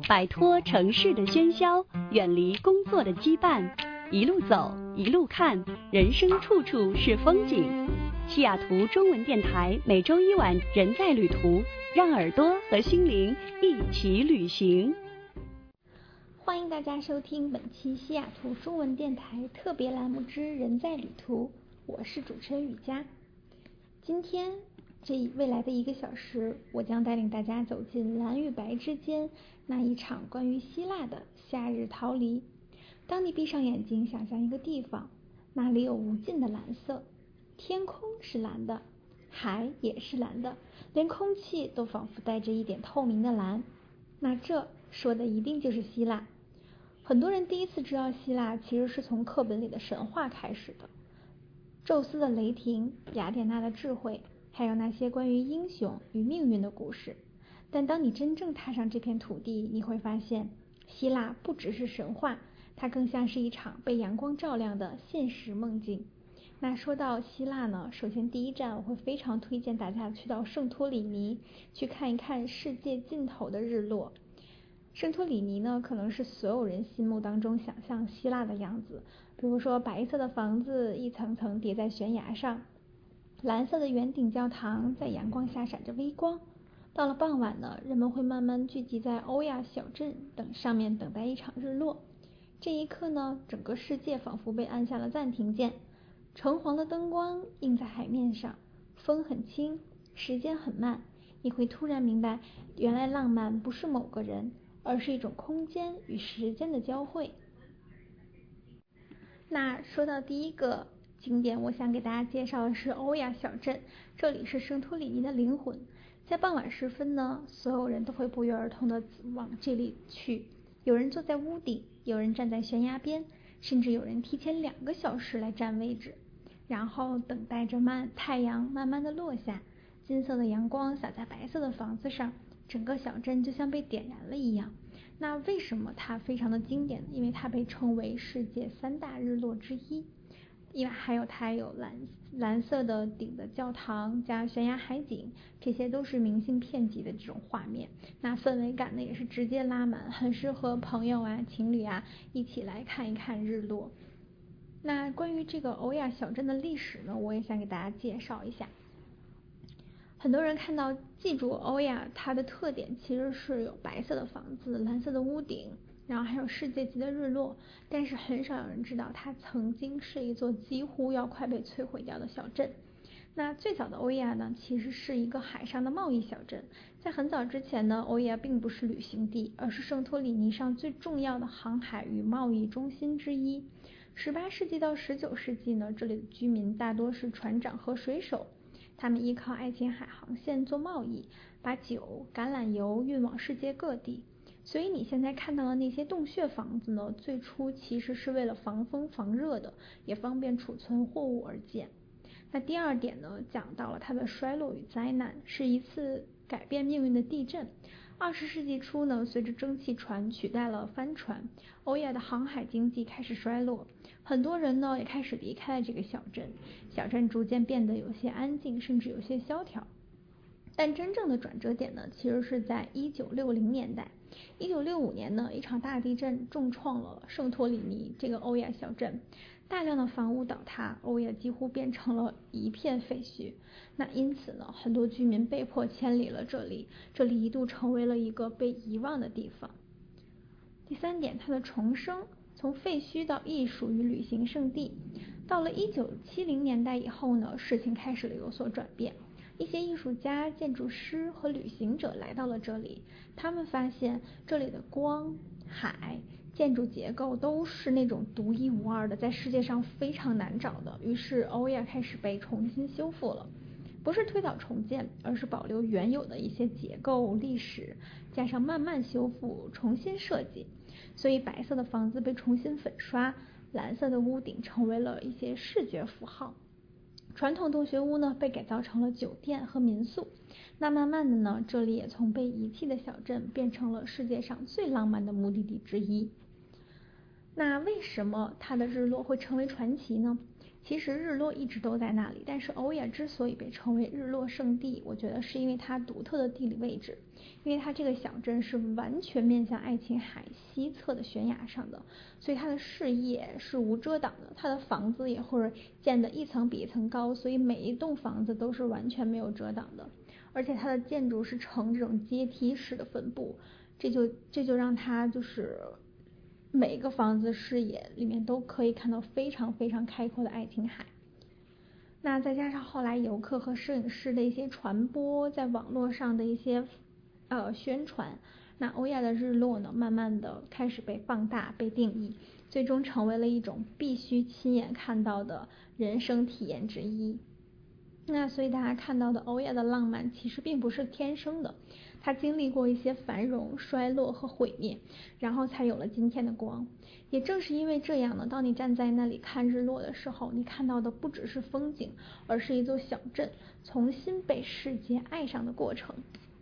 摆脱城市的喧嚣，远离工作的羁绊，一路走，一路看，人生处处是风景。西雅图中文电台每周一晚人在旅途，让耳朵和心灵一起旅行。 欢迎大家收听本期西雅图中文电台特别栏目之人在旅途，我是主持人雨佳。今天未来的1个小时，我将带领大家走进蓝与白之间那一场关于希腊的夏日逃离。当你闭上眼睛，想象一个地方，那里有无尽的蓝色，天空是蓝的，海也是蓝的，连空气都仿佛带着一点透明的蓝，那这说的一定就是希腊。很多人第一次知道希腊，其实是从课本里的神话开始的，宙斯的雷霆，雅典娜的智慧，还有那些关于英雄与命运的故事。但当你真正踏上这片土地，你会发现希腊不只是神话，它更像是一场被阳光照亮的现实梦境。那说到希腊呢，首先第一站我会非常推荐大家去到圣托里尼，去看一看世界尽头的日落。圣托里尼呢，可能是所有人心目当中想象希腊的样子，比如说白色的房子一层层叠在悬崖上，蓝色的圆顶教堂在阳光下闪着微光。到了傍晚呢，人们会慢慢聚集在欧亚小镇上面等待一场日落。这一刻呢，整个世界仿佛被按下了暂停键，橙黄的灯光映在海面上，风很轻，时间很慢，你会突然明白，原来浪漫不是某个人，而是一种空间与时间的交汇。那说到第一个景点，我想给大家介绍的是欧亚小镇，这里是圣托里尼的灵魂。在傍晚时分呢，所有人都会不约而同地往这里去，有人坐在屋顶，有人站在悬崖边，甚至有人提前2个小时来占位置，然后等待着太阳慢慢的落下，金色的阳光洒在白色的房子上，整个小镇就像被点燃了一样。那为什么它非常的经典？因为它被称为世界3大日落之一，因为它有蓝色的顶的教堂加悬崖海景，这些都是明信片级的这种画面，那氛围感呢也是直接拉满，很适合朋友啊情侣啊一起来看一看日落。那关于这个欧亚小镇的历史呢，我也想给大家介绍一下。很多人记住欧亚，它的特点其实是有白色的房子，蓝色的屋顶，然后还有世界级的日落，但是很少有人知道它曾经是一座几乎要快被摧毁掉的小镇。那最早的欧亚呢，其实是一个海上的贸易小镇。在很早之前呢，欧亚并不是旅行地，而是圣托里尼上最重要的航海与贸易中心之一。18世纪到19世纪呢，这里的居民大多是船长和水手，他们依靠爱琴海航线做贸易，把酒、橄榄油运往世界各地。所以你现在看到的那些洞穴房子呢，最初其实是为了防风防热的，也方便储存货物而建。那第二点呢，讲到了它的衰落与灾难，是一次改变命运的地震。20世纪初呢，随着蒸汽船取代了帆船，欧亚的航海经济开始衰落，很多人呢也开始离开了这个小镇，小镇逐渐变得有些安静，甚至有些萧条。但真正的转折点呢，其实是在1960年代。1965年呢，一场大地震重创了圣托里尼这个欧亚小镇，大量的房屋倒塌，欧亚几乎变成了一片废墟。那因此呢，很多居民被迫迁离了这里，这里一度成为了一个被遗忘的地方。第三点，它的重生，从废墟到艺术与旅行胜地。到了1970年代以后呢，事情开始了有所转变。一些艺术家、建筑师和旅行者来到了这里，他们发现这里的光、海、建筑结构都是那种独一无二的，在世界上非常难找的。于是欧亚开始被重新修复了，不是推倒重建，而是保留原有的一些结构、历史，加上慢慢修复、重新设计。所以白色的房子被重新粉刷，蓝色的屋顶成为了一些视觉符号。传统洞穴屋呢，被改造成了酒店和民宿。那慢慢的呢，这里也从被遗弃的小镇变成了世界上最浪漫的目的地之一。那为什么它的日落会成为传奇呢？ 其实日落一直都在那里，但是欧亚之所以被称为日落圣地，我觉得是因为它独特的地理位置，因为它这个小镇是完全面向爱琴海西侧的悬崖上的，所以它的视野是无遮挡的，它的房子也会建得一层比一层高，所以每一栋房子都是完全没有遮挡的，而且它的建筑是呈这种阶梯式的分布，这就让它就是每个房子视野里面都可以看到非常非常开阔的爱琴海。那再加上后来游客和摄影师的一些传播，在网络上的一些宣传，那欧亚的日落呢，慢慢的开始被放大、被定义，最终成为了一种必须亲眼看到的人生体验之一。那所以大家看到的欧亚的浪漫其实并不是天生的，它经历过一些繁荣、衰落和毁灭，然后才有了今天的光。也正是因为这样呢，当你站在那里看日落的时候，你看到的不只是风景，而是一座小镇重新被世界爱上的过程。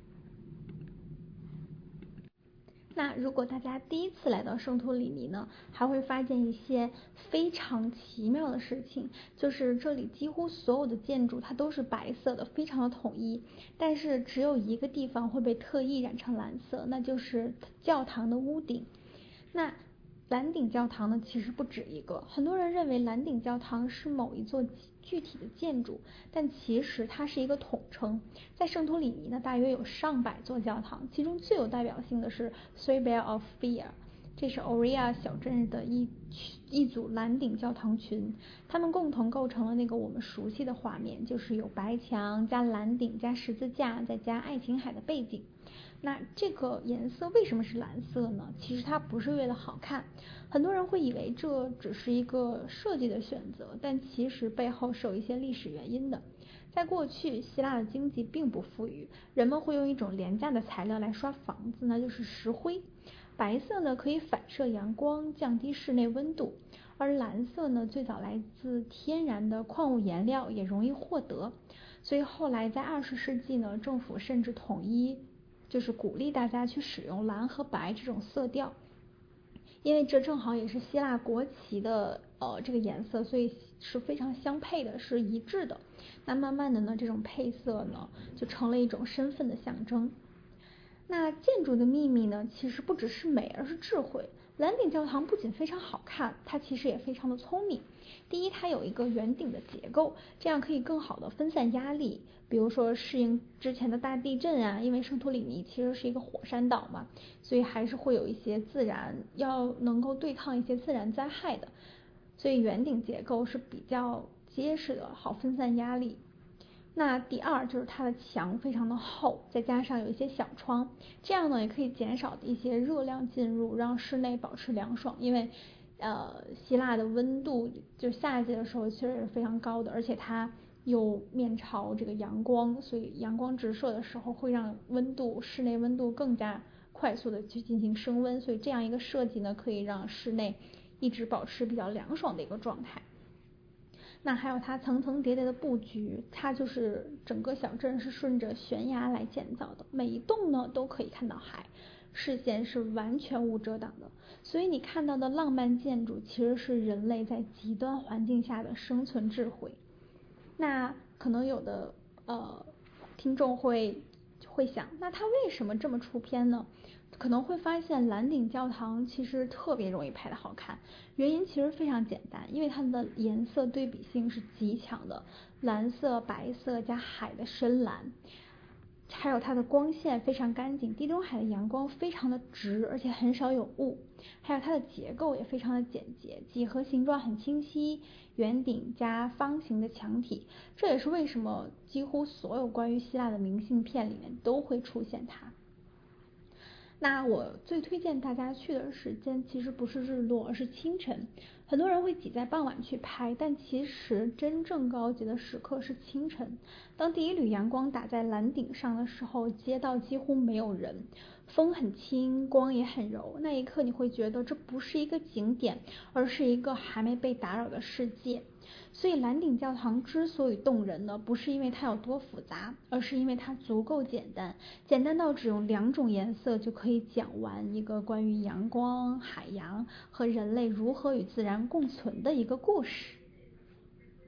那如果大家第一次来到圣托里尼呢，还会发现一些非常奇妙的事情，就是这里几乎所有的建筑它都是白色的，非常的统一，但是只有一个地方会被特意染成蓝色，那就是教堂的屋顶。那蓝顶教堂呢，其实不止一个，很多人认为蓝顶教堂是某一座具体的建筑，但其实它是一个统称。在圣托里尼呢，大约有上百座教堂，其中最有代表性的是 Three Bells of Fear， 这是 Oria 小镇的一组蓝顶教堂群，它们共同构成了那个我们熟悉的画面，就是有白墙加蓝顶加十字架再加爱琴海的背景。那这个颜色为什么是蓝色呢？其实它不是为了好看，很多人会以为这只是一个设计的选择，但其实背后是有一些历史原因的。在过去，希腊的经济并不富裕，人们会用一种廉价的材料来刷房子，那就是石灰。白色呢可以反射阳光，降低室内温度，而蓝色呢最早来自天然的矿物颜料，也容易获得。所以后来在20世纪呢，政府甚至统一就是鼓励大家去使用蓝和白这种色调，因为这正好也是希腊国旗的这个颜色，所以是非常相配的，是一致的。那慢慢的呢，这种配色呢就成了一种身份的象征。那建筑的秘密呢，其实不只是美，而是智慧。蓝顶教堂不仅非常好看，它其实也非常的聪明。第一，它有一个圆顶的结构，这样可以更好的分散压力，比如说适应之前的大地震啊，因为圣托里尼其实是一个火山岛嘛，所以还是会有一些要能够对抗一些自然灾害的，所以圆顶结构是比较结实的，好分散压力。那第二就是它的墙非常的厚，再加上有一些小窗，这样呢也可以减少一些热量进入，让室内保持凉爽。因为希腊的温度就夏季的时候其实是非常高的，而且它又面朝这个阳光，所以阳光直射的时候会让室内温度更加快速的去进行升温，所以这样一个设计呢，可以让室内一直保持比较凉爽的一个状态。那还有它层层叠叠的布局，它就是整个小镇是顺着悬崖来建造的，每一栋呢都可以看到海，视线是完全无遮挡的，所以你看到的浪漫建筑其实是人类在极端环境下的生存智慧。那可能有的听众会想，那它为什么这么出片呢？可能会发现蓝顶教堂其实特别容易拍的好看，原因其实非常简单，因为它的颜色对比性是极强的，蓝色、白色加海的深蓝，还有它的光线非常干净，地中海的阳光非常的直，而且很少有雾，还有它的结构也非常的简洁，几何形状很清晰，圆顶加方形的墙体，这也是为什么几乎所有关于希腊的明信片里面都会出现它。那我最推荐大家去的时间其实不是日落，而是清晨。很多人会挤在傍晚去拍，但其实真正高级的时刻是清晨。当第一缕阳光打在蓝顶上的时候，街道几乎没有人，风很轻，光也很柔。那一刻你会觉得这不是一个景点，而是一个还没被打扰的世界。所以蓝顶教堂之所以动人呢，不是因为它有多复杂，而是因为它足够简单，简单到只用2种颜色就可以讲完一个关于阳光、海洋和人类如何与自然共存的一个故事。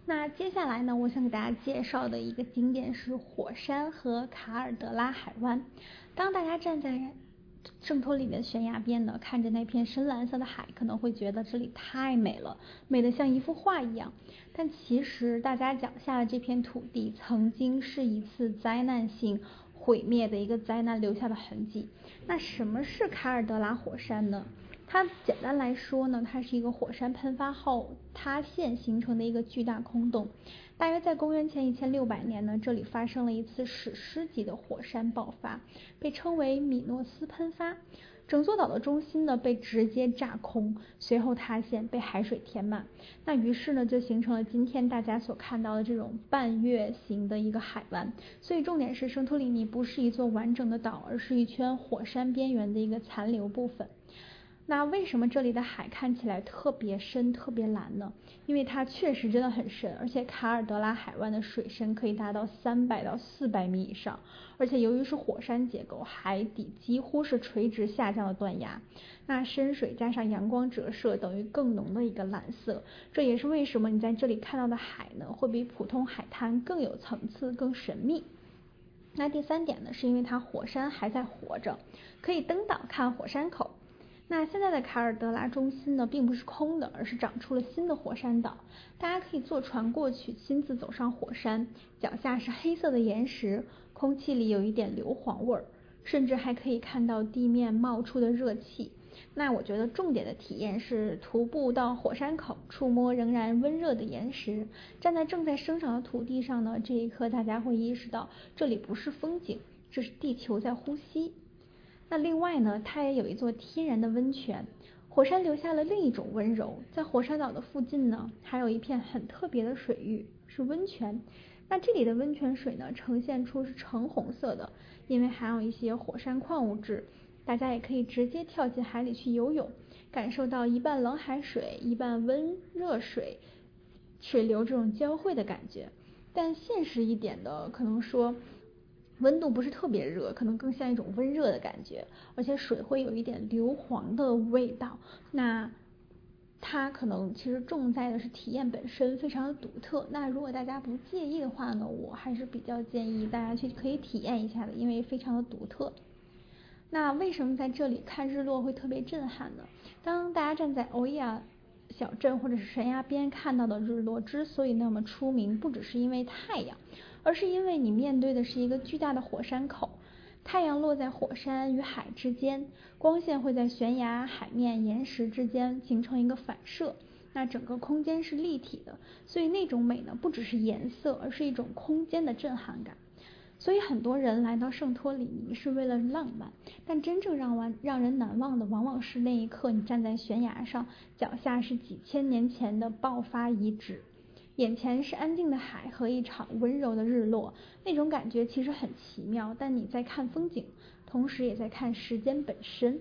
那接下来呢，我想给大家介绍的一个景点是火山和卡尔德拉海湾。当大家站在圣托里尼的悬崖边呢，看着那片深蓝色的海，可能会觉得这里太美了，美得像一幅画一样。但其实大家脚下的这片土地，曾经是一次灾难性毁灭的一个灾难留下的痕迹。那什么是卡尔德拉火山呢？它简单来说呢，它是一个火山喷发后塌陷形成的一个巨大空洞。大约在公元前1600年呢，这里发生了一次史诗级的火山爆发，被称为米诺斯喷发。整座岛的中心呢被直接炸空，随后塌陷，被海水填满。那于是呢就形成了今天大家所看到的这种半月形的一个海湾。所以重点是圣托里尼不是一座完整的岛，而是一圈火山边缘的一个残留部分。那为什么这里的海看起来特别深特别蓝呢？因为它确实真的很深，而且卡尔德拉海湾的水深可以达到300到400米以上，而且由于是火山结构，海底几乎是垂直下降的断崖，那深水加上阳光折射，等于更浓的一个蓝色。这也是为什么你在这里看到的海呢，会比普通海滩更有层次更神秘。那第三点呢，是因为它火山还在活着，可以登岛看火山口。那现在的卡尔德拉中心呢，并不是空的，而是长出了新的火山岛。大家可以坐船过去，亲自走上火山，脚下是黑色的岩石，空气里有一点硫磺味儿，甚至还可以看到地面冒出的热气。那我觉得重点的体验是徒步到火山口，触摸仍然温热的岩石，站在正在生长的土地上呢，这一刻大家会意识到，这里不是风景，这是地球在呼吸。那另外呢，它也有一座天然的温泉，火山留下了另一种温柔。在火山岛的附近呢，还有一片很特别的水域，是温泉。那这里的温泉水呢，呈现出是橙红色的，因为含有一些火山矿物质。大家也可以直接跳进海里去游泳，感受到一半冷海水，一半温热水水流这种交汇的感觉。但现实一点的，可能说温度不是特别热，可能更像一种温热的感觉，而且水会有一点硫磺的味道。那它可能其实重在的是体验本身非常的独特。那如果大家不介意的话呢，我还是比较建议大家去可以体验一下的，因为非常的独特。那为什么在这里看日落会特别震撼呢？当大家站在欧亚小镇或者是悬崖边看到的日落之所以那么出名，不只是因为太阳，而是因为你面对的是一个巨大的火山口，太阳落在火山与海之间，光线会在悬崖、海面、岩石之间形成一个反射，那整个空间是立体的，所以那种美呢，不只是颜色，而是一种空间的震撼感。所以很多人来到圣托里尼是为了浪漫，但真正让人难忘的往往是那一刻你站在悬崖上，脚下是几千年前的爆发遗址，眼前是安静的海和一场温柔的日落，那种感觉其实很奇妙，但你在看风景，同时也在看时间本身。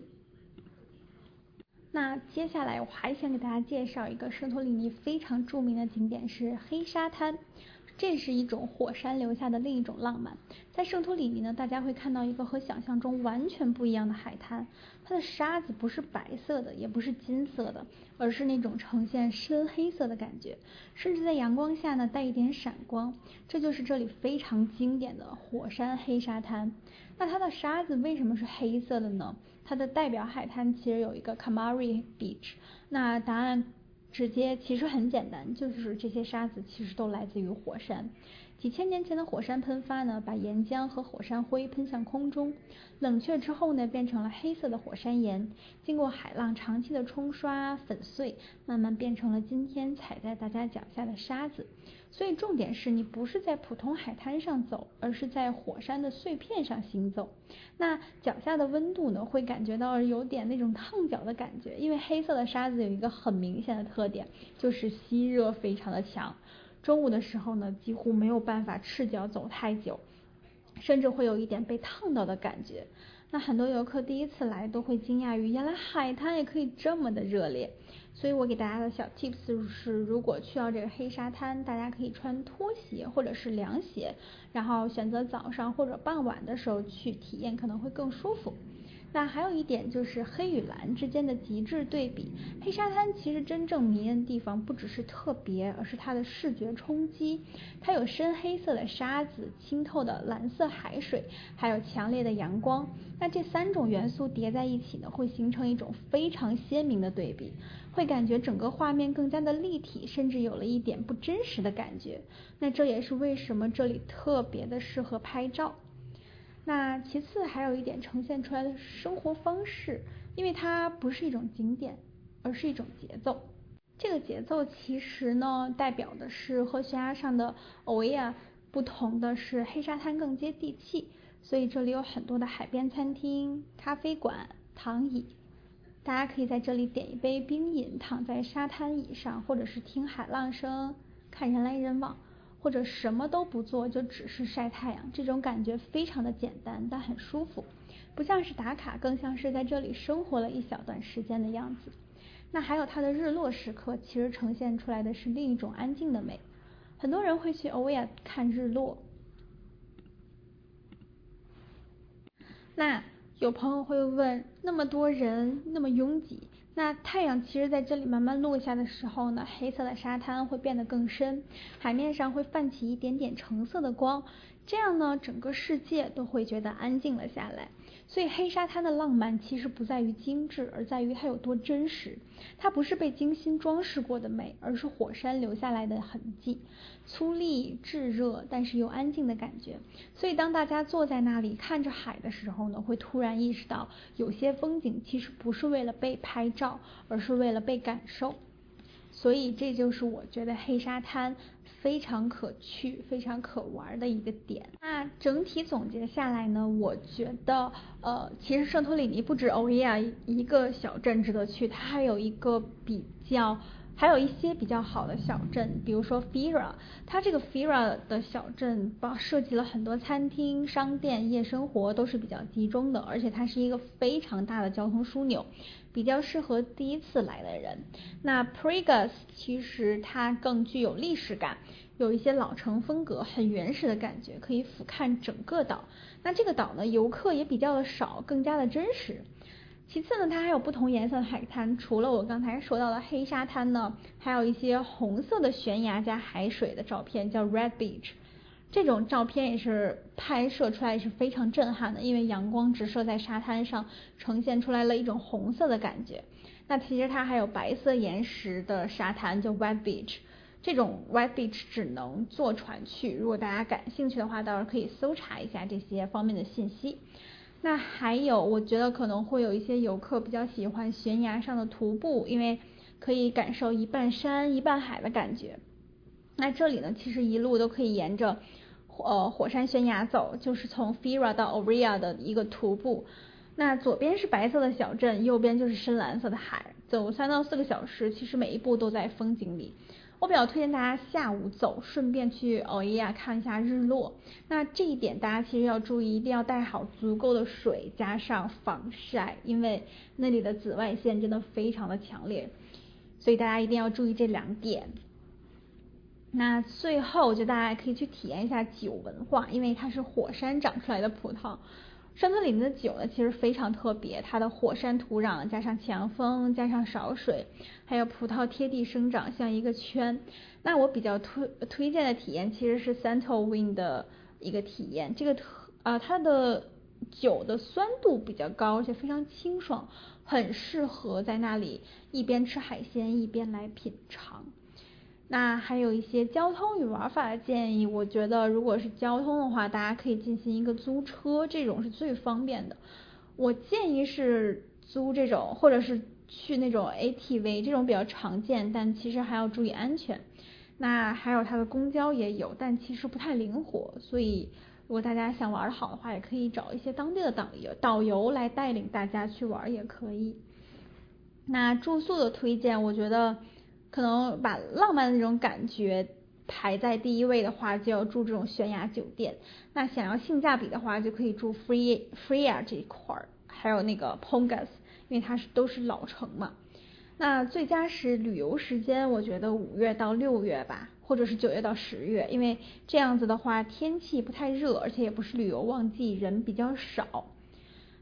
那接下来我还想给大家介绍一个圣托里尼非常著名的景点是黑沙滩。这是一种火山留下的另一种浪漫。在圣托里尼呢，大家会看到一个和想象中完全不一样的海滩，它的沙子不是白色的，也不是金色的，而是那种呈现深黑色的感觉，甚至在阳光下呢带一点闪光，这就是这里非常经典的火山黑沙滩。那它的沙子为什么是黑色的呢？它的代表海滩其实有一个 Kamari Beach， 那答案直接其实很简单，就是这些沙子其实都来自于火山。几千年前的火山喷发呢，把岩浆和火山灰喷向空中，冷却之后呢，变成了黑色的火山岩，经过海浪长期的冲刷粉碎，慢慢变成了今天踩在大家脚下的沙子。所以重点是你不是在普通海滩上走，而是在火山的碎片上行走。那脚下的温度呢，会感觉到有点那种烫脚的感觉，因为黑色的沙子有一个很明显的特点，就是吸热非常的强。中午的时候呢，几乎没有办法赤脚走太久，甚至会有一点被烫到的感觉。那很多游客第一次来都会惊讶于原来海滩也可以这么的热烈。所以我给大家的小 tips 是，如果去到这个黑沙滩，大家可以穿拖鞋或者是凉鞋，然后选择早上或者傍晚的时候去体验，可能会更舒服。 那还有一点就是黑与蓝之间的极致对比。黑沙滩其实真正迷人的地方不只是特别，而是它的视觉冲击。它有深黑色的沙子、清透的蓝色海水，还有强烈的阳光。那这3种元素叠在一起呢，会形成一种非常鲜明的对比，会感觉整个画面更加的立体，甚至有了一点不真实的感觉。那这也是为什么这里特别的适合拍照。那其次还有一点呈现出来的生活方式，因为它不是一种景点，而是一种节奏。这个节奏其实呢，代表的是和悬崖上的欧维亚不同的是，黑沙滩更接地气，所以这里有很多的海边餐厅、咖啡馆、躺椅，大家可以在这里点一杯冰饮，躺在沙滩椅上，或者是听海浪声，看人来人往，或者什么都不做，就只是晒太阳。这种感觉非常的简单，但很舒服，不像是打卡，更像是在这里生活了一小段时间的样子。那还有它的日落时刻，其实呈现出来的是另一种安静的美。很多人会去欧维亚看日落。那有朋友会问，那么多人，那么拥挤，那太阳其实在这里慢慢落下的时候呢，黑色的沙滩会变得更深，海面上会泛起一点点橙色的光，这样呢，整个世界都会觉得安静了下来。所以黑沙滩的浪漫其实不在于精致，而在于它有多真实。它不是被精心装饰过的美，而是火山留下来的痕迹，粗粝炙热但是又安静的感觉。所以当大家坐在那里看着海的时候呢，会突然意识到，有些风景其实不是为了被拍照，而是为了被感受。所以这就是我觉得黑沙滩非常可去、非常可玩的一个点。那整体总结下来呢，我觉得其实圣托里尼不止欧维亚一个小镇值得去，它还有一些比较好的小镇，比如说 Fira， 它这个 Fira 的小镇设计了很多餐厅、商店，夜生活都是比较集中的，而且它是一个非常大的交通枢纽，比较适合第一次来的人。那 Pregas 其实它更具有历史感，有一些老城风格，很原始的感觉，可以俯瞰整个岛。那这个岛呢，游客也比较的少，更加的真实。其次呢，它还有不同颜色的海滩，除了我刚才说到的黑沙滩呢，还有一些红色的悬崖加海水的照片，叫 Red Beach。这种照片也是拍摄出来是非常震撼的，因为阳光直射在沙滩上，呈现出来了一种红色的感觉。那其实它还有白色岩石的沙滩，叫 White Beach。这种 White Beach 只能坐船去，如果大家感兴趣的话，到时候可以搜查一下这些方面的信息。那还有，我觉得可能会有一些游客比较喜欢悬崖上的徒步，因为可以感受一半山一半海的感觉。那这里呢，其实一路都可以沿着火山悬崖走，就是从 Fira 到 Oria 的一个徒步。那左边是白色的小镇，右边就是深蓝色的海，走3到4个小时，其实每一步都在风景里。我比较推荐大家下午走，顺便去欧维亚看一下日落。那这一点大家其实要注意，一定要带好足够的水，加上防晒，因为那里的紫外线真的非常的强烈，所以大家一定要注意这2点。那最后，我觉得大家可以去体验一下酒文化，因为它是火山长出来的葡萄。圣托里尼的酒呢，其实非常特别，它的火山土壤加上强风加上少水，还有葡萄贴地生长，像一个圈。那我比较推荐的体验其实是 Santo Wine 的一个体验，它的酒的酸度比较高，而且非常清爽，很适合在那里一边吃海鲜一边来品尝。那还有一些交通与玩法的建议，我觉得如果是交通的话，大家可以进行一个租车，这种是最方便的。我建议是租这种，或者是去那种 ATV， 这种比较常见，但其实还要注意安全。那还有它的公交也有，但其实不太灵活，所以如果大家想玩好的话，也可以找一些当地的导游来带领大家去玩也可以。那住宿的推荐，我觉得可能把浪漫的那种感觉排在第一位的话，就要住这种悬崖酒店。那想要性价比的话，就可以住 Fria 这一块，还有那个 Pongas， 因为它都是老城嘛。那最佳旅游时间，我觉得5月到6月吧，或者是9月到10月，因为这样子的话天气不太热，而且也不是旅游旺季，人比较少。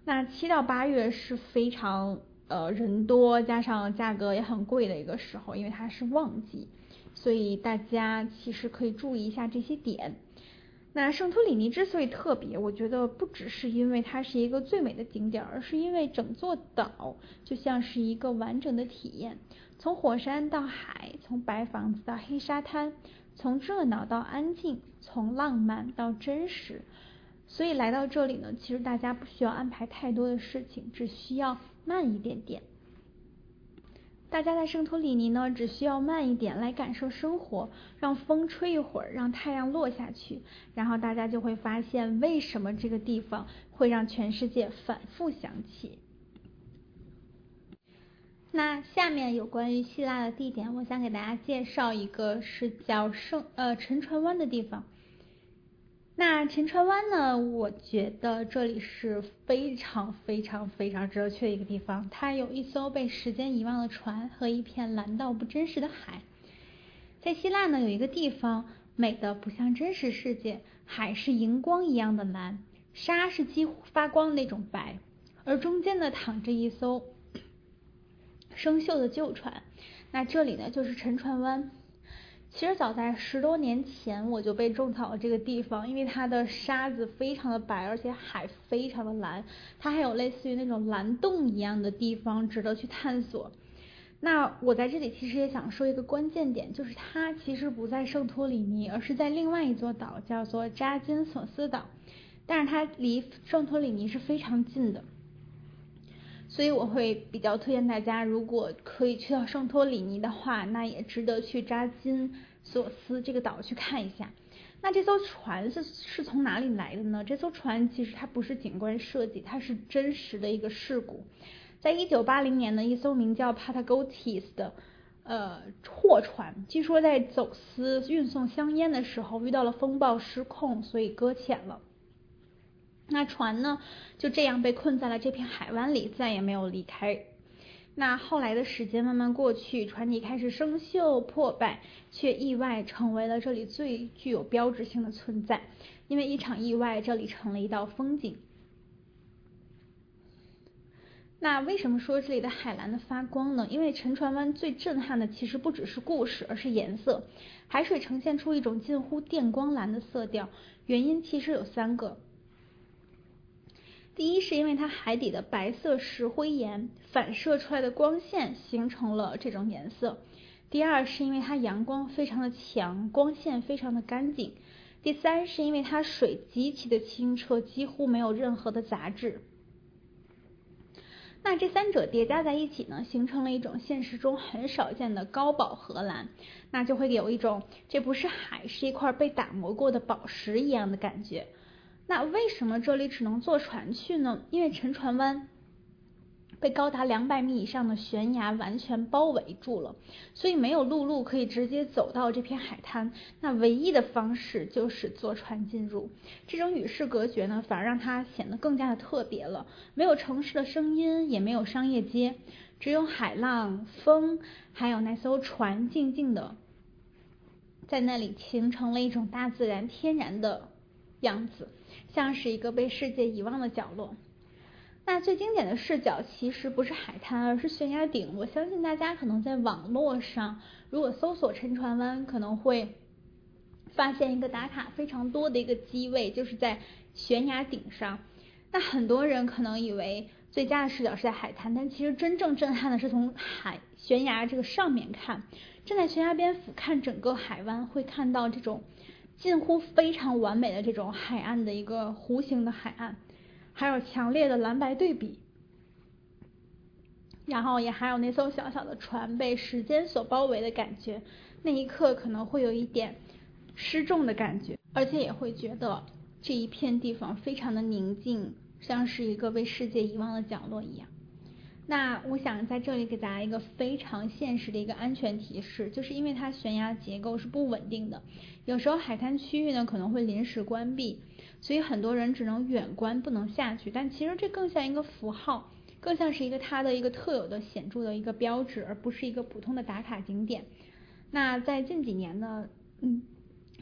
那7到8月是非常人多，加上价格也很贵的一个时候，因为它是旺季，所以大家其实可以注意一下这些点。那圣托里尼之所以特别，我觉得不只是因为它是一个最美的景点，而是因为整座岛就像是一个完整的体验，从火山到海，从白房子到黑沙滩，从热闹到安静，从浪漫到真实。所以来到这里呢，其实大家不需要安排太多的事情，只需要慢一点点。大家在圣托里尼呢，只需要慢一点来感受生活，让风吹一会儿，让太阳落下去，然后大家就会发现为什么这个地方会让全世界反复想起。那下面有关于希腊的地点，我想给大家介绍一个是叫沉船湾的地方。那沉船湾呢，我觉得这里是非常非常非常值得去的一个地方。它有一艘被时间遗忘的船和一片蓝到不真实的海。在希腊呢，有一个地方美得不像真实世界，海是荧光一样的蓝，沙是几乎发光的那种白，而中间呢躺着一艘生锈的旧船。那这里呢就是沉船湾。其实早在10多年前我就被种草了这个地方，因为它的沙子非常的白，而且海非常的蓝，它还有类似于那种蓝洞一样的地方值得去探索。那我在这里其实也想说一个关键点，就是它其实不在圣托里尼，而是在另外一座岛，叫做扎金索斯岛，但是它离圣托里尼是非常近的。所以我会比较推荐大家，如果可以去到圣托里尼的话，那也值得去扎金索斯这个岛去看一下。那这艘船是从哪里来的呢？这艘船其实它不是景观设计，它是真实的一个事故。在1980年的一艘名叫 Patagotis 的货船，据说在走私运送香烟的时候遇到了风暴失控，所以搁浅了。那船呢就这样被困在了这片海湾里，再也没有离开。那后来的时间慢慢过去，船体开始生锈破败，却意外成为了这里最具有标志性的存在。因为一场意外，这里成了一道风景。那为什么说这里的海蓝的发光呢？因为沉船湾最震撼的其实不只是故事，而是颜色。海水呈现出一种近乎电光蓝的色调，原因其实有3个。第一是因为它海底的白色石灰岩反射出来的光线形成了这种颜色。第二是因为它阳光非常的强，光线非常的干净。第三是因为它水极其的清澈，几乎没有任何的杂质。那这3者叠加在一起呢，形成了一种现实中很少见的高饱和蓝，那就会有一种这不是海，是一块被打磨过的宝石一样的感觉。那为什么这里只能坐船去呢？因为沉船湾被高达200米以上的悬崖完全包围住了，所以没有陆路可以直接走到这片海滩，那唯一的方式就是坐船进入。这种与世隔绝呢，反而让它显得更加的特别了。没有城市的声音，也没有商业街，只有海浪、风，还有那艘船静静的在那里，形成了一种大自然天然的样子，像是一个被世界遗忘的角落。那最经典的视角其实不是海滩，而是悬崖顶。我相信大家可能在网络上如果搜索沉船湾，可能会发现一个打卡非常多的一个机位，就是在悬崖顶上。那很多人可能以为最佳的视角是在海滩，但其实真正震撼的是从悬崖这个上面看，站在悬崖边俯瞰整个海湾，会看到这种近乎非常完美的这种海岸的一个弧形的海岸，还有强烈的蓝白对比，然后也还有那艘小小的船被时间所包围的感觉。那一刻可能会有一点失重的感觉，而且也会觉得这一片地方非常的宁静，像是一个被世界遗忘的角落一样。那我想在这里给大家一个非常现实的一个安全提示，就是因为它悬崖结构是不稳定的，有时候海滩区域呢可能会临时关闭，所以很多人只能远观不能下去，但其实这更像一个符号，更像是一个它的一个特有的显著的一个标志，而不是一个普通的打卡景点。那在近几年呢，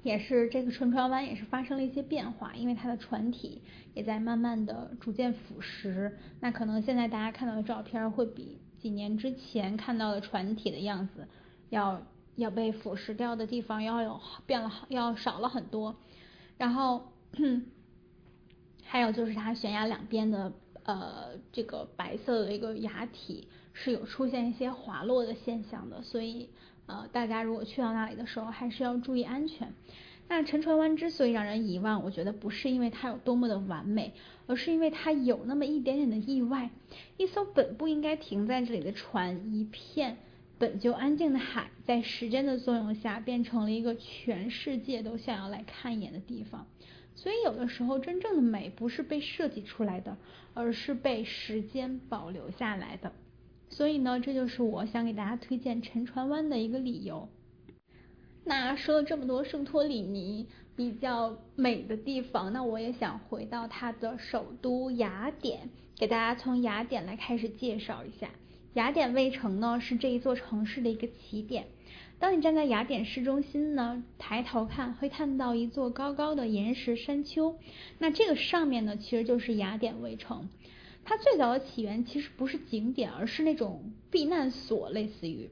也是这个沉船湾也是发生了一些变化，因为它的船体也在慢慢的逐渐腐蚀，那可能现在大家看到的照片会比几年之前看到的船体的样子要被腐蚀掉的地方要少了很多。然后还有就是它悬崖两边的这个白色的一个崖体是有出现一些滑落的现象的，所以大家如果去到那里的时候还是要注意安全。那沉船湾之所以让人遗忘，我觉得不是因为它有多么的完美，而是因为它有那么一点点的意外。一艘本不应该停在这里的船，一片本就安静的海，在时间的作用下变成了一个全世界都想要来看一眼的地方。所以有的时候真正的美不是被设计出来的，而是被时间保留下来的。所以呢，这就是我想给大家推荐沉船湾的一个理由。那说了这么多圣托里尼比较美的地方，那我也想回到它的首都雅典，给大家从雅典来开始介绍一下。雅典卫城呢是这一座城市的一个起点。当你站在雅典市中心呢，抬头看会看到一座高高的岩石山丘，那这个上面呢其实就是雅典卫城。它最早的起源其实不是景点，而是那种避难所，类似于。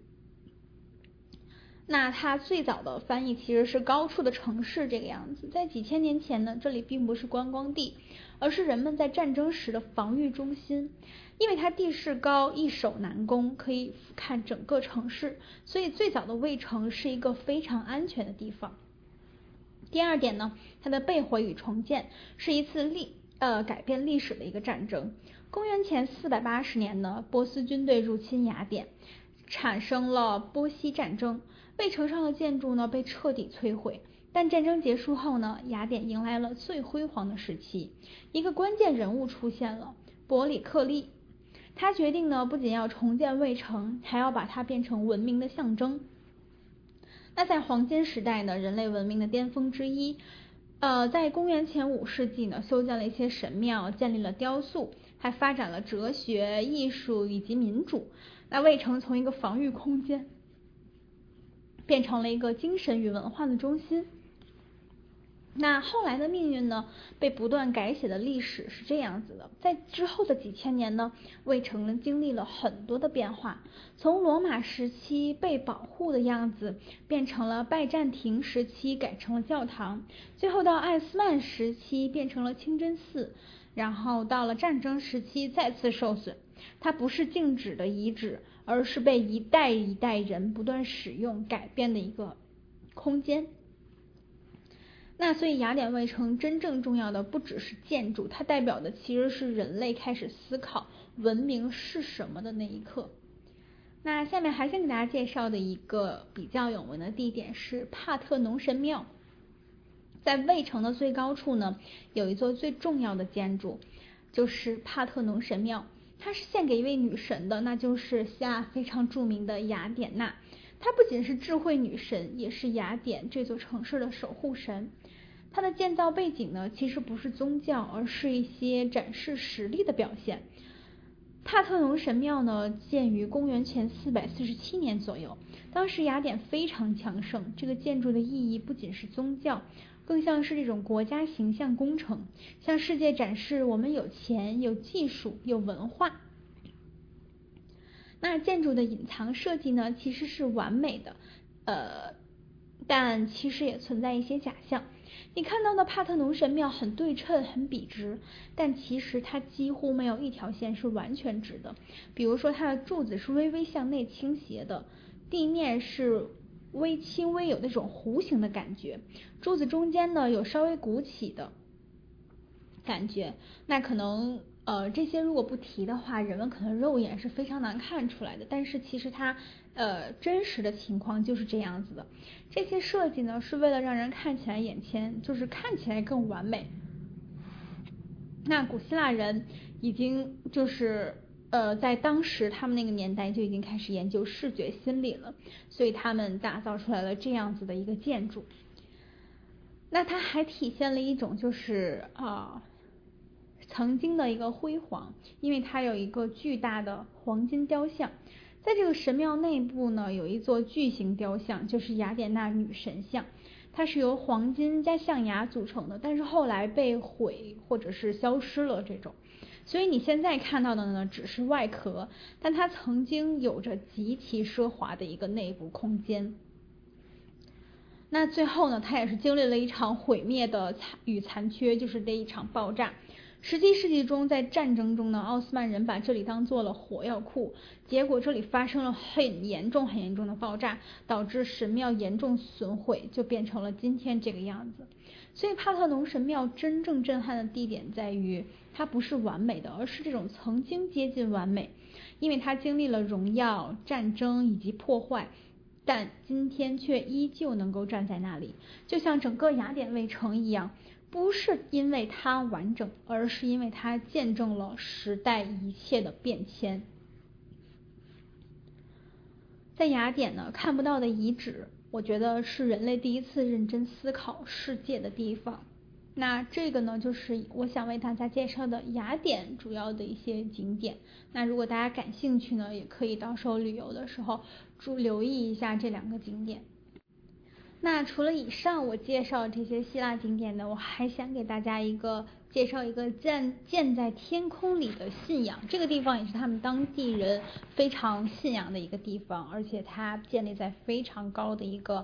那它最早的翻译其实是高处的城市这个样子。在几千年前呢，这里并不是观光地，而是人们在战争时的防御中心。因为它地势高，易守难攻，可以俯瞰整个城市，所以最早的卫城是一个非常安全的地方。第二点呢，它的被毁与重建是一次改变历史的一个战争。公元前480年呢，波斯军队入侵雅典，产生了波西战争，卫城上的建筑呢被彻底摧毁。但战争结束后呢，雅典迎来了最辉煌的时期，一个关键人物出现了，伯里克利。他决定呢，不仅要重建卫城，还要把它变成文明的象征。那在黄金时代呢，人类文明的巅峰之一，在公元前5世纪呢，修建了一些神庙，建立了雕塑，还发展了哲学、艺术以及民主。那卫城从一个防御空间变成了一个精神与文化的中心。那后来的命运呢，被不断改写的历史是这样子的。在之后的几千年呢，卫城经历了很多的变化，从罗马时期被保护的样子，变成了拜占庭时期改成了教堂，最后到艾斯曼时期变成了清真寺，然后到了战争时期再次受损。它不是静止的遗址，而是被一代一代人不断使用改变的一个空间。那所以雅典卫城真正重要的不只是建筑，它代表的其实是人类开始思考文明是什么的那一刻。那下面还想给大家介绍的一个比较有名的地点是帕特农神庙。在卫城的最高处呢，有一座最重要的建筑，就是帕特农神庙。它是献给一位女神的，那就是希腊非常著名的雅典娜。她不仅是智慧女神，也是雅典这座城市的守护神。它的建造背景呢，其实不是宗教，而是一些展示实力的表现。帕特农神庙呢，建于公元前447年左右，当时雅典非常强盛，这个建筑的意义不仅是宗教，更像是这种国家形象工程，向世界展示我们有钱、有技术、有文化。那建筑的隐藏设计呢，其实是完美的，但其实也存在一些假象。你看到的帕特农神庙很对称、很笔直，但其实它几乎没有一条线是完全直的。比如说，它的柱子是微微向内倾斜的，地面是轻微有那种弧形的感觉，柱子中间呢有稍微鼓起的感觉。那可能这些如果不提的话，人们可能肉眼是非常难看出来的，但是其实它真实的情况就是这样子的。这些设计呢是为了让人看起来眼前就是看起来更完美。那古希腊人已经就是在当时他们那个年代就已经开始研究视觉心理了，所以他们打造出来了这样子的一个建筑。那它还体现了一种就是曾经的一个辉煌，因为它有一个巨大的黄金雕像。在这个神庙内部呢，有一座巨型雕像，就是雅典娜女神像。 它是由黄金加象牙组成的，但是后来被毁或者是消失了这种。所以你现在看到的呢，只是外壳，但它曾经有着极其奢华的一个内部空间。那最后呢，它也是经历了一场毁灭的残缺，就是这一场爆炸。17世纪中，在战争中呢，奥斯曼人把这里当做了火药库，结果这里发生了很严重的爆炸，导致神庙严重损毁，就变成了今天这个样子。所以帕特农神庙真正震撼的地点在于，它不是完美的，而是这种曾经接近完美，因为它经历了荣耀、战争以及破坏，但今天却依旧能够站在那里，就像整个雅典卫城一样，不是因为它完整，而是因为它见证了时代一切的变迁。在雅典呢，看不到的遗址，我觉得是人类第一次认真思考世界的地方。那这个呢，就是我想为大家介绍的雅典主要的一些景点。那如果大家感兴趣呢，也可以到时候旅游的时候留意一下这2个景点。那除了以上我介绍这些希腊景点呢，我还想给大家介绍一个建在天空里的信仰。这个地方也是他们当地人非常信仰的一个地方，而且它建立在非常高的一个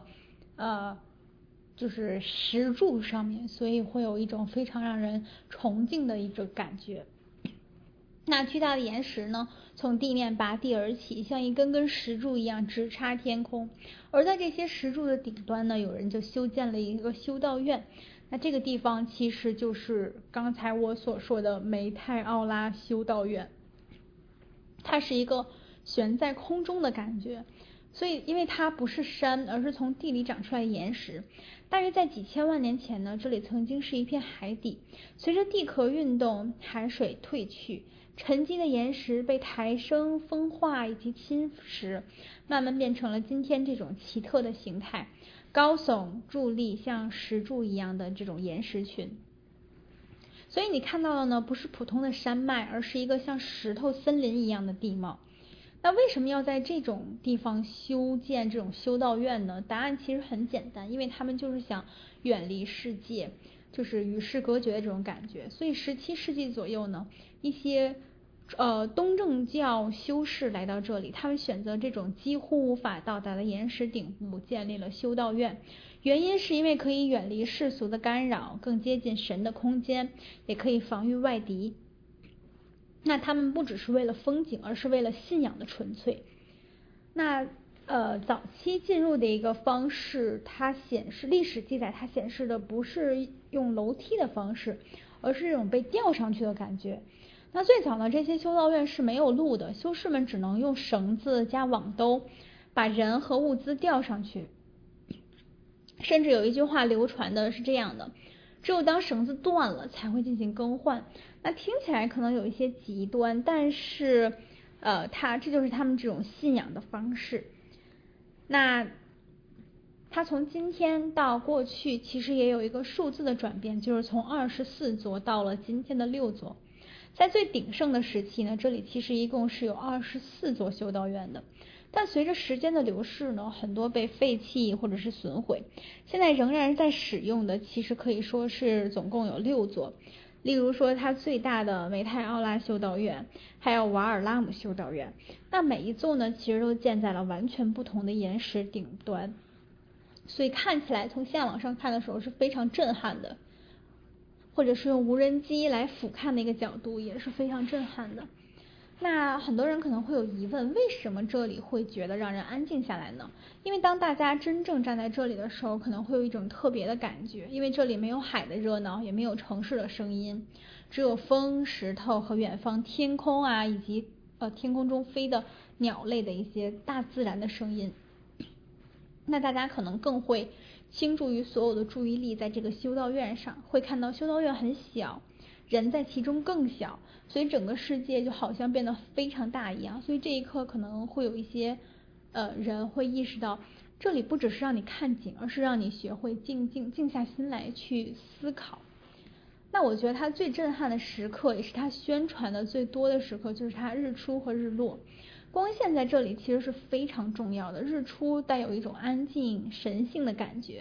就是石柱上面，所以会有一种非常让人崇敬的一种感觉。那巨大的岩石呢，从地面拔地而起，像一根根石柱一样直插天空。而在这些石柱的顶端呢，有人就修建了一个修道院。那这个地方其实就是刚才我所说的梅泰奥拉修道院，它是一个悬在空中的感觉。所以因为它不是山，而是从地里长出来的岩石，大约在几千万年前呢，这里曾经是一片海底，随着地壳运动，海水退去，沉积的岩石被抬升、风化以及侵蚀，慢慢变成了今天这种奇特的形态，高耸伫立像石柱一样的这种岩石群。所以你看到的呢，不是普通的山脉，而是一个像石头森林一样的地貌。那为什么要在这种地方修建这种修道院呢？答案其实很简单，因为他们就是想远离世界，就是与世隔绝的这种感觉。所以17世纪左右呢，一些东正教修士来到这里，他们选择这种几乎无法到达的岩石顶部建立了修道院。原因是因为可以远离世俗的干扰，更接近神的空间，也可以防御外敌。那他们不只是为了风景，而是为了信仰的纯粹。那早期进入的一个方式，它显示历史记载，它显示的不是用楼梯的方式，而是这种被吊上去的感觉。那最早呢，这些修道院是没有路的，修士们只能用绳子加网兜把人和物资吊上去。甚至有一句话流传的是这样的：只有当绳子断了才会进行更换。那听起来可能有一些极端，但是这就是他们这种信仰的方式。那它从今天到过去其实也有一个数字的转变，就是从24座到了今天的6座。在最鼎盛的时期呢，这里其实一共是有24座修道院的，但随着时间的流逝呢，很多被废弃或者是损毁，现在仍然在使用的其实可以说是总共有6座。例如说它最大的梅泰奥拉修道院，还有瓦尔拉姆修道院，那每一座呢其实都建在了完全不同的岩石顶端，所以看起来从现在往上看的时候是非常震撼的，或者是用无人机来俯瞰的一个角度也是非常震撼的。那很多人可能会有疑问，为什么这里会觉得让人安静下来呢？因为当大家真正站在这里的时候，可能会有一种特别的感觉，因为这里没有海的热闹，也没有城市的声音，只有风、石头和远方天空啊，以及天空中飞的鸟类的一些大自然的声音。那大家可能更会倾注于所有的注意力在这个修道院上，会看到修道院很小，人在其中更小，所以整个世界就好像变得非常大一样。所以这一刻可能会有一些人会意识到，这里不只是让你看景，而是让你学会静下心来去思考。那我觉得它最震撼的时刻，也是它宣传的最多的时刻，就是它日出和日落。光线在这里其实是非常重要的，日出带有一种安静神性的感觉，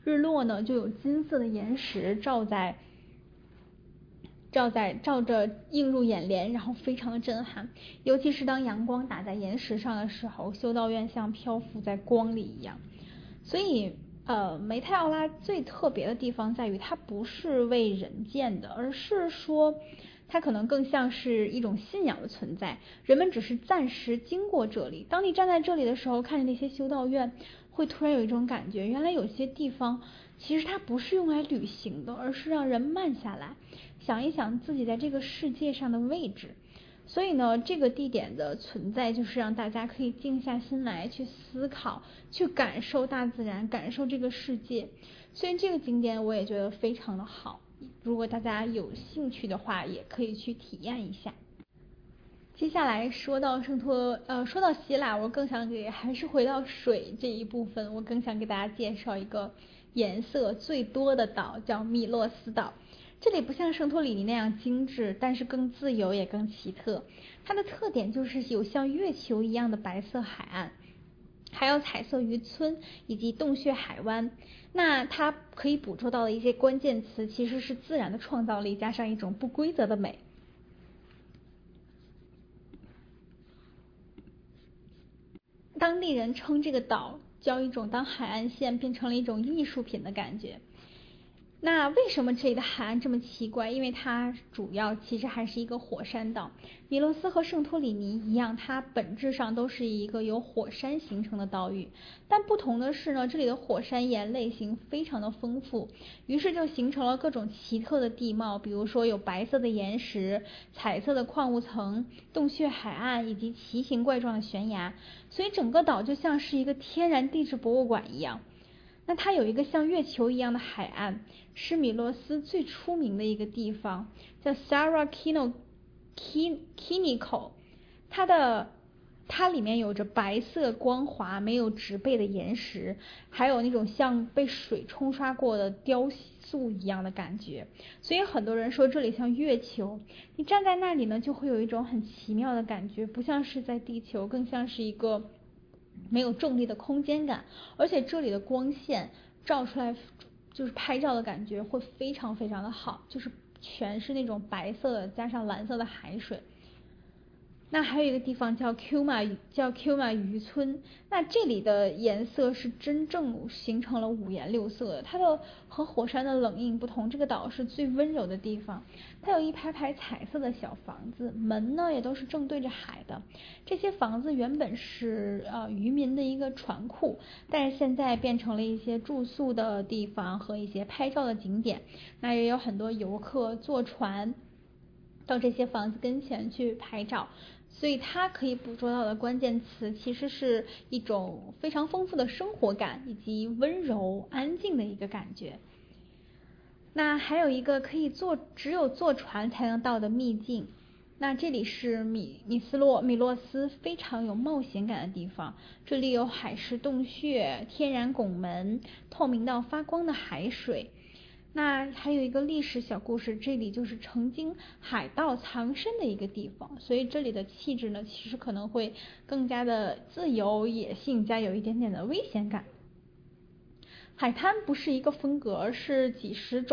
日落呢就有金色的岩石照着映入眼帘，然后非常的震撼。尤其是当阳光打在岩石上的时候，修道院像漂浮在光里一样。所以梅泰奥拉最特别的地方在于它不是为人建的，而是说它可能更像是一种信仰的存在，人们只是暂时经过这里。当你站在这里的时候，看着那些修道院，会突然有一种感觉，原来有些地方其实它不是用来旅行的，而是让人慢下来，想一想自己在这个世界上的位置。所以呢，这个地点的存在就是让大家可以静下心来去思考，去感受大自然，感受这个世界。所以这个景点我也觉得非常的好，如果大家有兴趣的话，也可以去体验一下。接下来说到说到希腊，我更想还是回到水这一部分，我更想给大家介绍一个颜色最多的岛，叫米洛斯岛。这里不像圣托里尼那样精致，但是更自由也更奇特。它的特点就是有像月球一样的白色海岸，还有彩色渔村以及洞穴海湾。那它可以捕捉到的一些关键词其实是自然的创造力加上一种不规则的美。当地人称这个岛叫一种当海岸线变成了一种艺术品的感觉。那为什么这里的海岸这么奇怪？因为它主要其实还是一个火山岛。米洛斯和圣托里尼一样，它本质上都是一个由火山形成的岛屿，但不同的是呢，这里的火山岩类型非常的丰富，于是就形成了各种奇特的地貌，比如说有白色的岩石、彩色的矿物层、洞穴海岸以及奇形怪状的悬崖，所以整个岛就像是一个天然地质博物馆一样。那它有一个像月球一样的海岸，是米洛斯最出名的一个地方，叫 Sarakino Kiniko。它里面有着白色光滑没有植被的岩石，还有那种像被水冲刷过的雕塑一样的感觉，所以很多人说这里像月球。你站在那里呢，就会有一种很奇妙的感觉，不像是在地球，更像是一个没有重力的空间感，而且这里的光线照出来就是拍照的感觉会非常非常的好，就是全是那种白色的加上蓝色的海水。那还有一个地方叫 Kuma 渔村，那这里的颜色是真正形成了五颜六色的。它的和火山的冷印不同，这个岛是最温柔的地方。它有一排排彩色的小房子，门呢也都是正对着海的。这些房子原本是渔民的一个船库，但是现在变成了一些住宿的地方和一些拍照的景点。那也有很多游客坐船到这些房子跟前去拍照。所以它可以捕捉到的关键词其实是一种非常丰富的生活感以及温柔安静的一个感觉。那还有一个可以只有坐船才能到的秘境，那这里是米洛斯非常有冒险感的地方，这里有海蚀洞穴、天然拱门、透明到发光的海水。那还有一个历史小故事，这里就是曾经海盗藏身的一个地方，所以这里的气质呢，其实可能会更加的自由野性，加有一点点的危险感。海滩不是一个风格，而是几十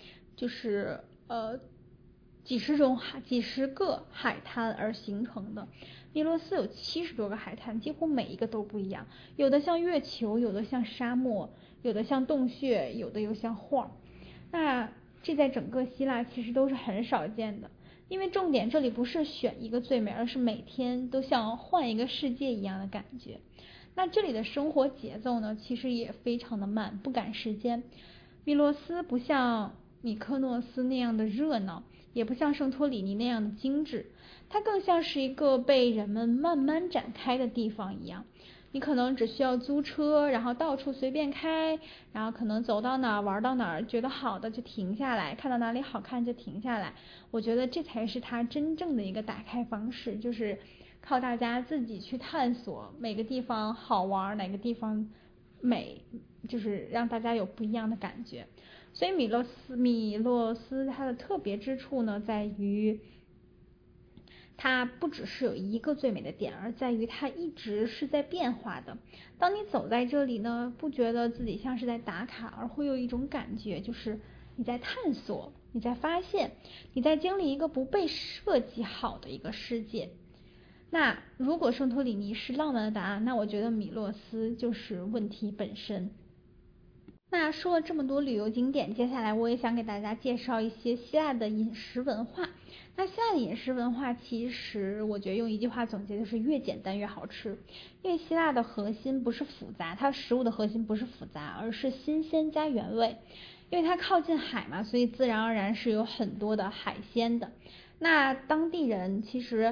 个海滩而形成的。米洛斯有70多个海滩，几乎每一个都不一样，有的像月球，有的像沙漠，有的像洞穴，有的又像画。那这在整个希腊其实都是很少见的，因为重点这里不是选一个最美，而是每天都像换一个世界一样的感觉。那这里的生活节奏呢，其实也非常的慢，不赶时间。米洛斯不像米科诺斯那样的热闹，也不像圣托里尼那样的精致，它更像是一个被人们慢慢展开的地方一样。你可能只需要租车，然后到处随便开，然后可能走到哪儿玩到哪儿，觉得好的就停下来，看到哪里好看就停下来。我觉得这才是它真正的一个打开方式，就是靠大家自己去探索每个地方好玩，哪个地方美，就是让大家有不一样的感觉。所以米洛斯它的特别之处呢，在于它不只是有一个最美的点，而在于它一直是在变化的。当你走在这里呢，不觉得自己像是在打卡，而会有一种感觉，就是你在探索，你在发现，你在经历一个不被设计好的一个世界。那如果圣托里尼是浪漫的答案，那我觉得米洛斯就是问题本身。那说了这么多旅游景点，接下来我也想给大家介绍一些希腊的饮食文化。那希腊的饮食文化其实我觉得用一句话总结就是越简单越好吃，因为希腊的核心不是复杂，它食物的核心不是复杂，而是新鲜加原味。因为它靠近海嘛，所以自然而然是有很多的海鲜的。那当地人其实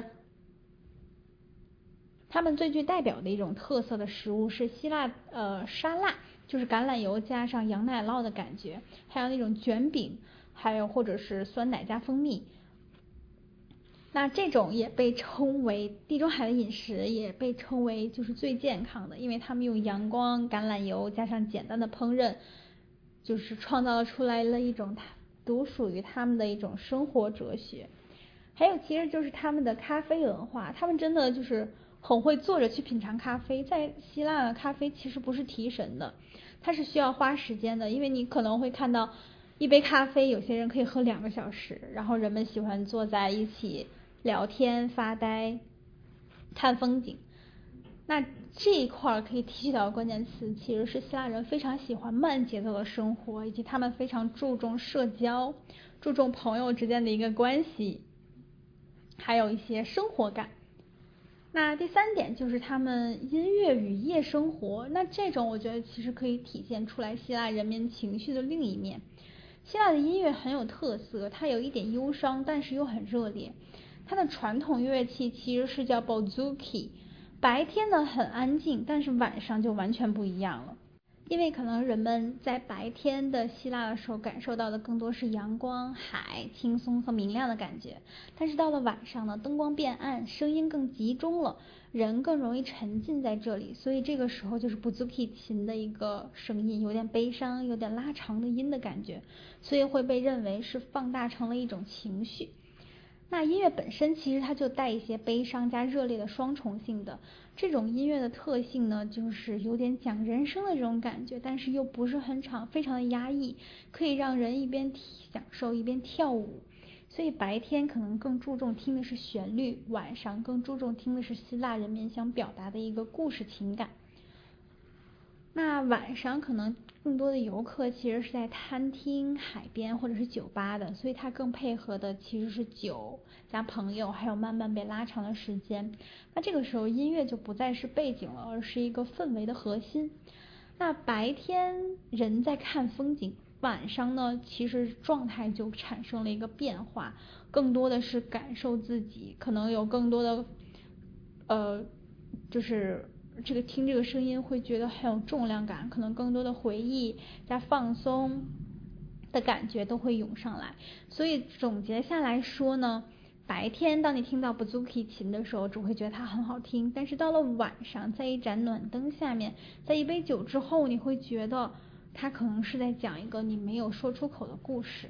他们最具代表的一种特色的食物是希腊沙拉，就是橄榄油加上羊奶酪的感觉，还有那种卷饼，还有或者是酸奶加蜂蜜。那这种也被称为地中海的饮食，也被称为就是最健康的，因为他们用阳光、橄榄油加上简单的烹饪，就是创造出来了一种独属于他们的一种生活哲学。还有其实就是他们的咖啡文化，他们真的就是很会坐着去品尝咖啡。在希腊的咖啡其实不是提神的，它是需要花时间的，因为你可能会看到一杯咖啡有些人可以喝2个小时，然后人们喜欢坐在一起聊天发呆看风景。那这一块可以提取到的关键词其实是希腊人非常喜欢慢节奏的生活，以及他们非常注重社交，注重朋友之间的一个关系，还有一些生活感。那第3点就是他们音乐与夜生活，那这种我觉得其实可以体现出来希腊人民情绪的另一面。希腊的音乐很有特色，它有一点忧伤，但是又很热烈。它的传统乐器其实是叫 bouzouki， 白天呢很安静，但是晚上就完全不一样了。因为可能人们在白天的希腊的时候感受到的更多是阳光、海、轻松和明亮的感觉，但是到了晚上呢，灯光变暗，声音更集中了，人更容易沉浸在这里，所以这个时候就是bouzouki琴的一个声音，有点悲伤，有点拉长的音的感觉，所以会被认为是放大成了一种情绪。那音乐本身其实它就带一些悲伤加热烈的双重性的，这种音乐的特性呢，就是有点讲人生的这种感觉，但是又不是很非常的压抑，可以让人一边享受一边跳舞。所以白天可能更注重听的是旋律，晚上更注重听的是希腊人民想表达的一个故事情感。那晚上可能更多的游客其实是在餐厅、海边或者是酒吧的，所以它更配合的其实是酒加朋友，还有慢慢被拉长的时间。那这个时候音乐就不再是背景了，而是一个氛围的核心。那白天人在看风景，晚上呢其实状态就产生了一个变化，更多的是感受自己，可能有更多的就是听这个声音会觉得很有重量感，可能更多的回忆加放松的感觉都会涌上来。所以总结下来说呢，白天当你听到 bouzouki 琴的时候，只会觉得它很好听，但是到了晚上，在一盏暖灯下面，在一杯酒之后，你会觉得它可能是在讲一个你没有说出口的故事。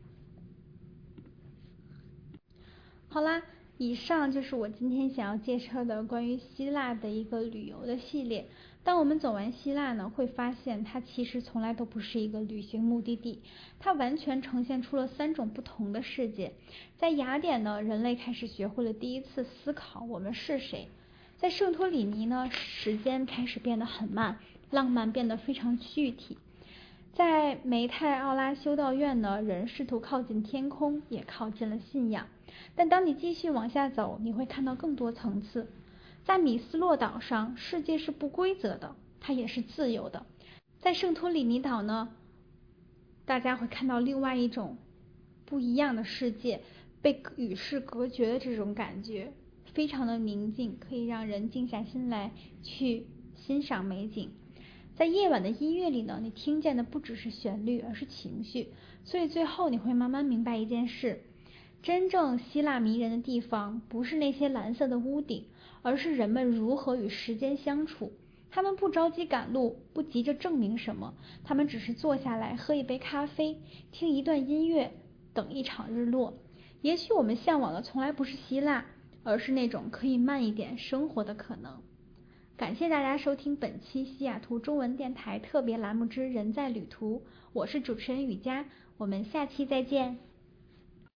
好啦，以上就是我今天想要介绍的关于希腊的一个旅游的系列。当我们走完希腊呢，会发现它其实从来都不是一个旅行目的地，它完全呈现出了3种不同的世界。在雅典呢，人类开始学会了第一次思考我们是谁；在圣托里尼呢，时间开始变得很慢，浪漫变得非常具体；在梅泰奥拉修道院呢，人试图靠近天空，也靠近了信仰。但当你继续往下走，你会看到更多层次。在米斯洛岛上，世界是不规则的，它也是自由的。在圣托里尼岛呢，大家会看到另外一种不一样的世界，被与世隔绝的这种感觉，非常的宁静，可以让人静下心来去欣赏美景。在夜晚的音乐里呢，你听见的不只是旋律，而是情绪。所以最后你会慢慢明白一件事，真正希腊迷人的地方不是那些蓝色的屋顶，而是人们如何与时间相处。他们不着急赶路，不急着证明什么，他们只是坐下来喝一杯咖啡，听一段音乐，等一场日落。也许我们向往的从来不是希腊， 而是那种可以慢一点生活的可能。感谢大家收听本期西雅图中文电台特别栏目之人在旅途，我是主持人雨佳，我们下期再见。